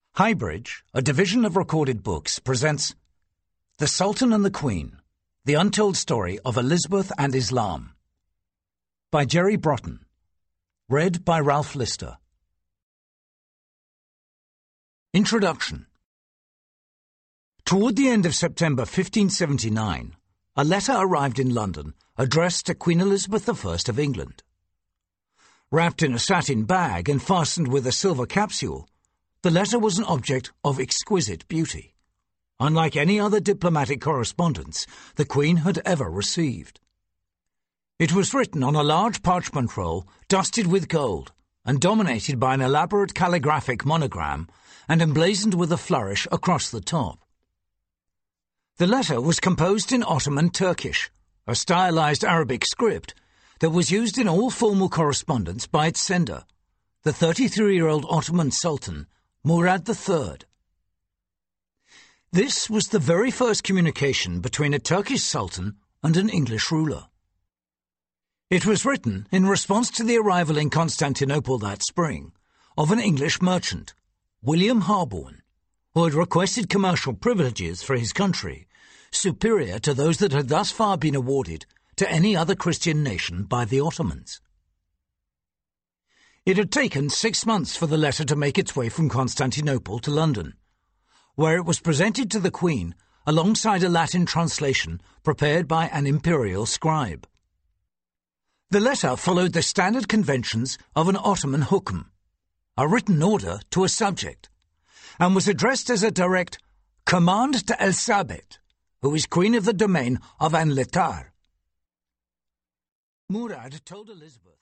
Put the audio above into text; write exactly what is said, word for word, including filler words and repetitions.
Highbridge, a division of Recorded Books, presents The Sultan and the Queen, The Untold Story of Elizabeth and Islam, by Jerry Broughton. Read by Ralph Lister. Introduction. Toward the end of September fifteen seventy-nine, a letter arrived in London addressed to Queen Elizabeth the First of England. Wrapped in a satin bag and fastened with a silver capsule, the letter was an object of exquisite beauty, unlike any other diplomatic correspondence the Queen had ever received. It was written on a large parchment roll dusted with gold and dominated by an elaborate calligraphic monogram and emblazoned with a flourish across the top. The letter was composed in Ottoman Turkish, a stylized Arabic script that was used in all formal correspondence by its sender, the thirty-three-year-old Ottoman Sultan, Murad the Third. This was the very first communication between a Turkish sultan and an English ruler. It was written in response to the arrival in Constantinople that spring of an English merchant, William Harborne, who had requested commercial privileges for his country, superior to those that had thus far been awarded to any other Christian nation by the Ottomans. It had taken six months for the letter to make its way from Constantinople to London, where it was presented to the Queen alongside a Latin translation prepared by an imperial scribe. The letter followed the standard conventions of an Ottoman hukm, a written order to a subject, and was addressed as a direct command to Elizabeth, who is Queen of the domain of Anletar. Murad told Elizabeth